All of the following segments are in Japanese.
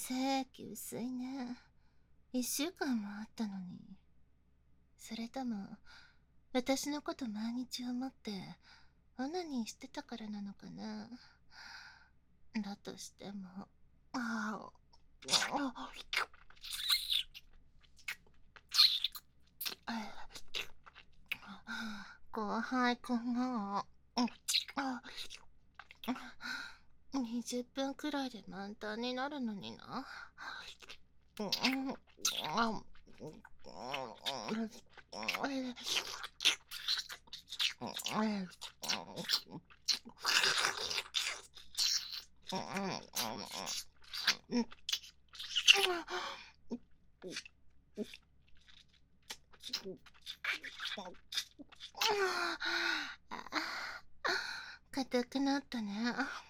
精液薄いね。1週間もあったのに。それとも、私のこと毎日思って、オナニーしてたからなのかな。だとしても、ああ、後輩くんの、20分くらいで満タンになるのにな。硬くなったね。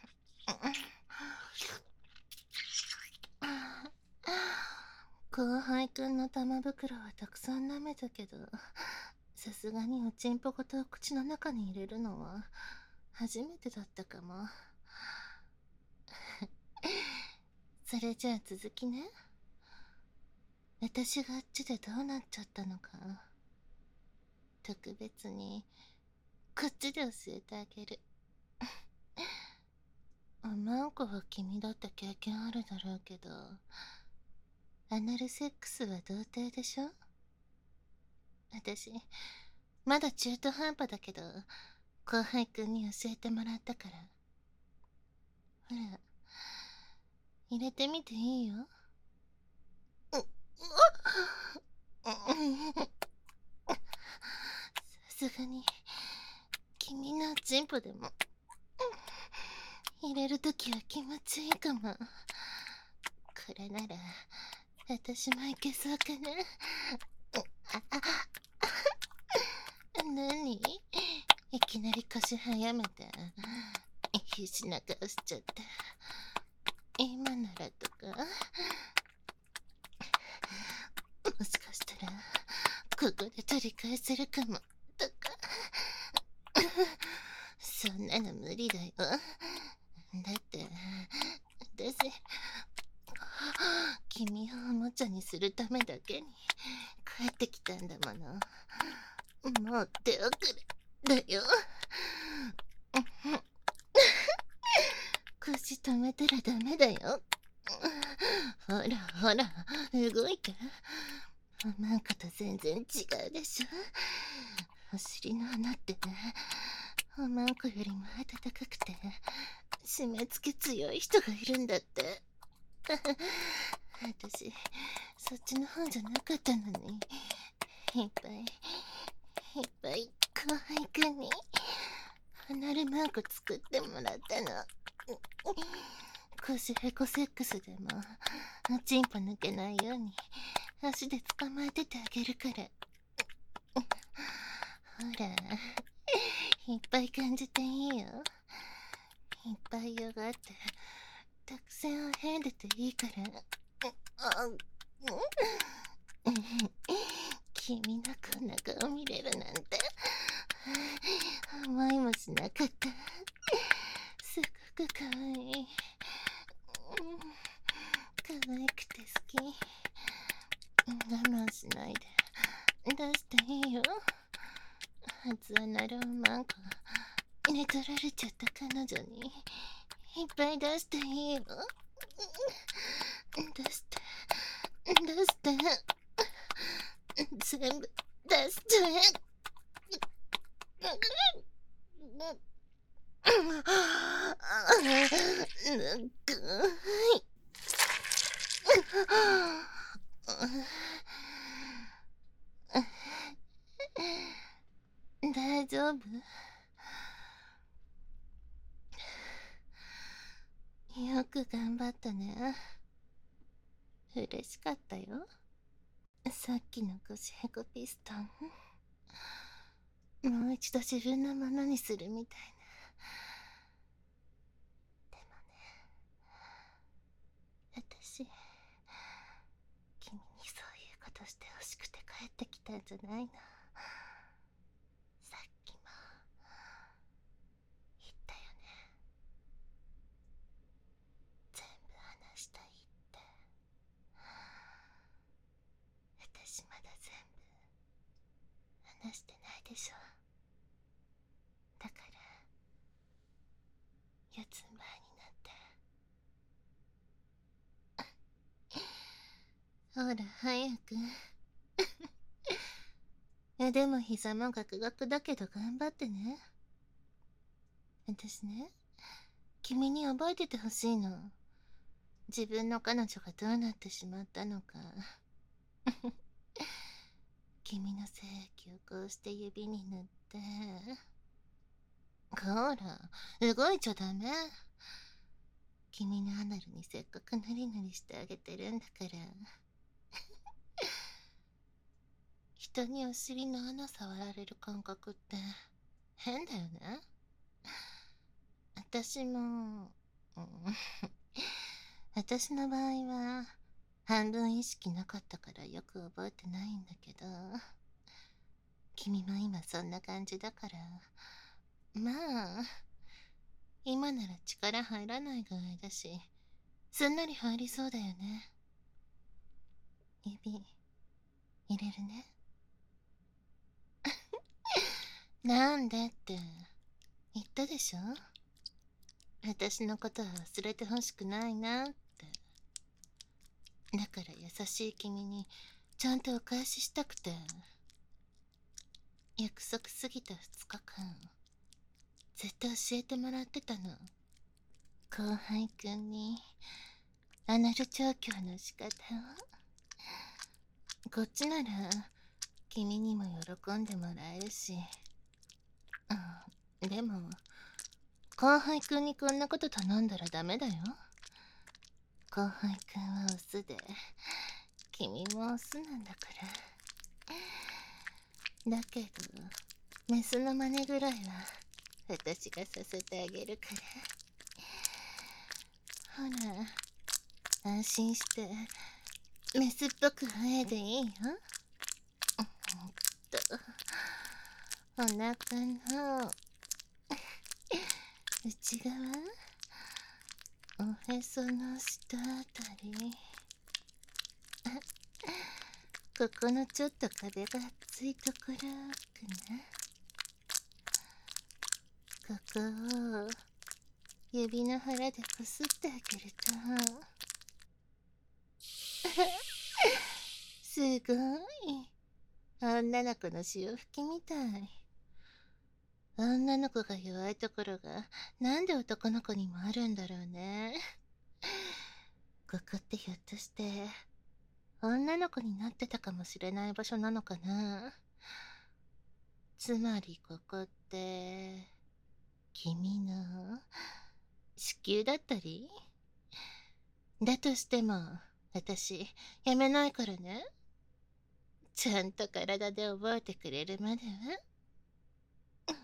後輩くんの玉袋はたくさん舐めたけど、さすがにおちんぽごと口の中に入れるのは初めてだったかも。それじゃあ続きね。私があっちでどうなっちゃったのか、特別にこっちで教えてあげる。おまんこは君だって経験あるだろうけど、アナルセックスは童貞でしょ。私まだ中途半端だけど、後輩くんに教えてもらったから。ほら、入れてみていいよ。さすがに君のチンポでも入れるときは気持ちいいかも。これなら私もいけそうかな。何、いきなり腰早めて必死な顔しちゃって。今ならとか、もしかしたらここで取り返せるかもとか。そんなの無理だよ。だって私君をおもちゃにするためだけに帰ってきたんだもの。もう手遅れだよ。腰止めたらダメだよ。ほらほら、動いて。なんかと全然違うでしょ。お尻の穴ってね、おまんこよりも暖かくて締め付け強い人がいるんだって。私そっちの方じゃなかったのに、いっぱい後輩くんにアナルマーク作ってもらったの。腰ヘコセックスでもチンポ抜けないように足で捕まえててあげるから。ほら、いっぱい感じていいよ。いっぱいよがってたくさんへ出ていいから。君のこんな顔見れるなんて思いもしなかった。すごくかわいい。可愛くて好き。我慢しないで出していいよ。初アナルマンコ寝取られちゃった彼女にいっぱい出していいよ。出して出して全部出して。ぬくい。大丈夫？よく頑張ったね。嬉しかったよ。さっきの腰ヘコピストン、もう一度自分のものにするみたいな。でもね、私君にそういうことしてほしくて帰ってきたんじゃないの。さっきも言ったよね。全部話したいって。 ほら早く。腕も膝もガクガクだけど頑張ってね。私ね、君に覚えててほしいの。自分の彼女がどうなってしまったのか。君の精液をこうして指に塗って。ほら、動いちゃダメ。君のアナルにせっかくヌリヌリしてあげてるんだから。人にお尻の穴触られる感覚って変だよね。私も、私の場合は半分意識なかったからよく覚えてないんだけど、君も今そんな感じだから、まあ、今なら力入らないぐらいだし、すんなり入りそうだよね。指、入れるね。なんでって言ったでしょ？私のことは忘れてほしくないなって。だから優しい君にちゃんとお返ししたくて。約束過ぎた2日間、ずっと教えてもらってたの。後輩くんにアナル調教の仕方を。こっちなら君にも喜んでもらえるし。でも後輩くんにこんなこと頼んだらダメだよ。後輩くんはオスで、君もオスなんだから。だけどメスの真似ぐらいは私がさせてあげるから。ほら、安心してメスっぽく吠えでいいよ。お腹の内側、おへその下あたり、ここのちょっと壁が厚いところかな。ここを指の腹でこすってあげるとすごい女の子の潮吹きみたい。女の子が弱いところがなんで男の子にもあるんだろうね。ここってひょっとして女の子になってたかもしれない場所なのかな。つまりここって君の子宮だったり。だとしても私やめないからね。ちゃんと体で覚えてくれるまでは。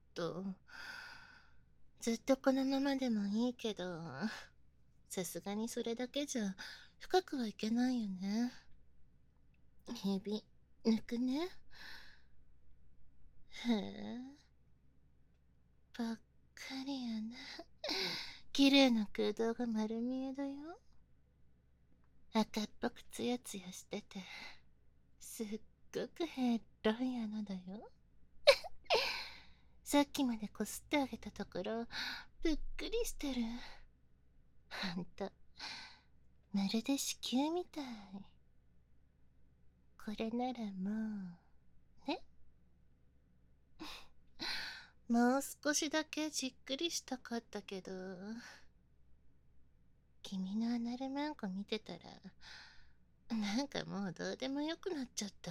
ずっとこのままでもいいけど、さすがにそれだけじゃ深くはいけないよね。指抜くね。へえ、ばっかりやな。綺麗な空洞が丸見えだよ。赤っぽくツヤツヤしてて、すっごくヘッロい穴だよ。さっきまでこすってあげたところ、ぷっくりしてる。ほんと、まるで子宮みたい。これならもう、ね。もう少しだけじっくりしたかったけど、君のアナルマンコ見てたら、なんかもうどうでもよくなっちゃった。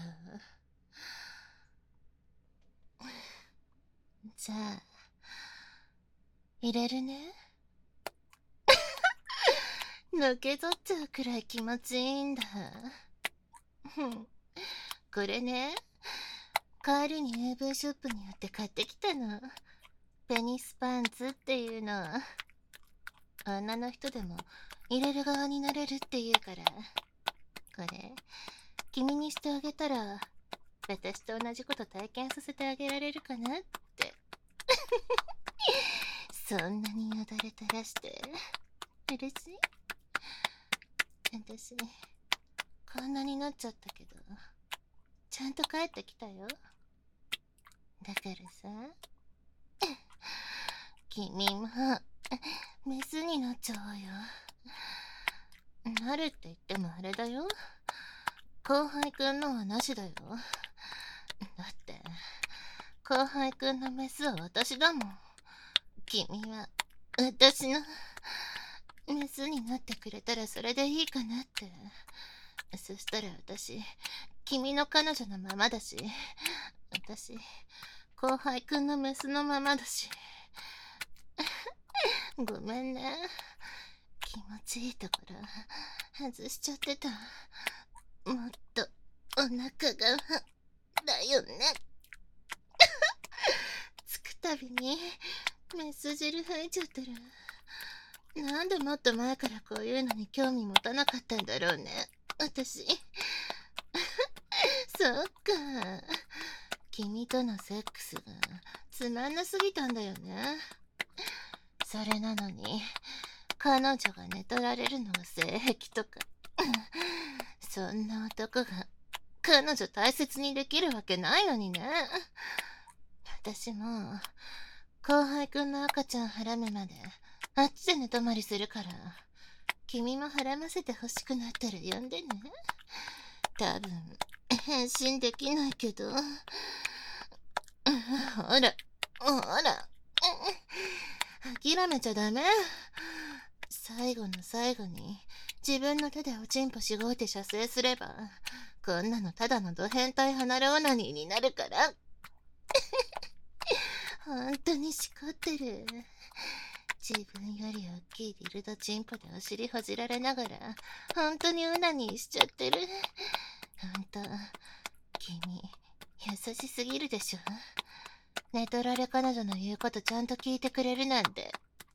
じゃあ、入れるね。のけぞっちゃうくらい気持ちいいんだ。これね、帰りに AV ショップに寄って買ってきたの。ペニスパンツっていうの。女の人でも入れる側になれるっていうから。これ、君にしてあげたら、私と同じこと体験させてあげられるかなって。そんなによだれ垂らして、嬉しい？私、こんなになっちゃったけど、ちゃんと帰ってきたよ。だからさ、君も、メスになっちゃおうよ。なるって言ってもあれだよ。 後輩くんのはなしだよ。だって、後輩くんのメスは私だもん。君は、私の、メスになってくれたらそれでいいかなって。そしたら私、君の彼女のままだし、私、後輩くんのメスのままだし。ごめんね。気持ちいいところ、外しちゃってた。もっと、お腹が、だよね。つくたびに、メス汁吐いちゃってる。なんでもっと前からこういうのに興味持たなかったんだろうね。私。そっか。君とのセックスがつまんなすぎたんだよね。それなのに、彼女が寝取られるのが性癖とか。そんな男が彼女大切にできるわけないのにね。私も後輩くんの赤ちゃんはらむまであっちで寝泊まりするから、君もはらませてほしくなったら呼んでね。多分返信できないけど。ほらほら、諦めちゃダメ。最後の最後に自分の手でおちんぽしごいて射精すれば、こんなのただのド変態離れオナニーになるから。本当にしこってる。自分より大きいディルドチンポでお尻ほじられながら本当にオナニーしちゃってる。本当、君優しすぎるでしょ。寝取られ彼女の言うことちゃんと聞いてくれるなんて。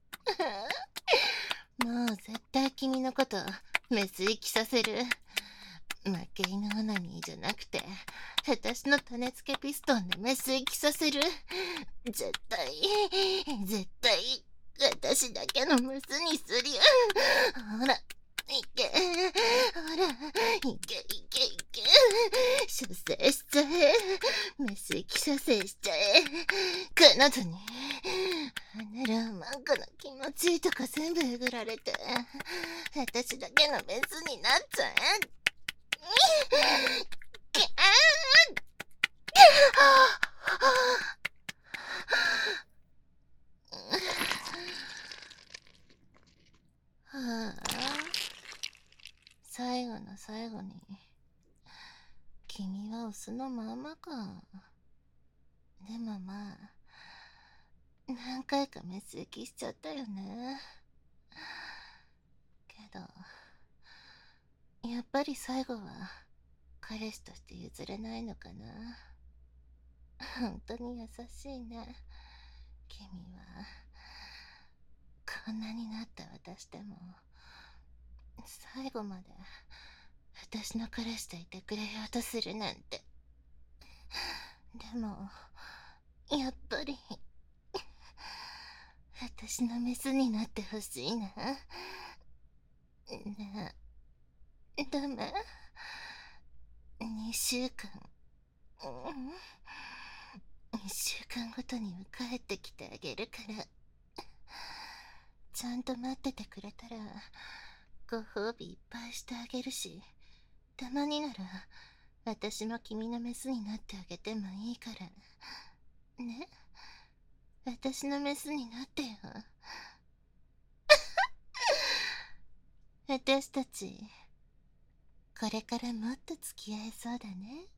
もう絶対君のことメス生きさせる。負け犬オナニーじゃなくて、私の種付けピストンでメス生きさせる。絶対、絶対、私だけのメスにするよ。ほら、いけ、ほら、いけいけいけ。射精しちゃえ。メス生き射精しちゃえ。彼女に、アナルマンコの気持ちいいとか全部えぐられて、私だけのメスになっちゃえ。はあ、最後の最後に君はオスのままか。でもまあ何回かメス行きしちゃったよね。けどやっぱり最後は彼氏として譲れないのかな。本当に優しいね、君は。こんなになった私でも最後まで私の彼氏といてくれようとするなんて。でもやっぱり私のメスになってほしいな。ねえ、ダメ？2週間、2週間ごとに帰ってきてあげるから。ちゃんと待っててくれたらご褒美いっぱいしてあげるし、たまになら私も君のメスになってあげてもいいからね。私のメスになってよ。私たちこれからもっと付き合えそうだね。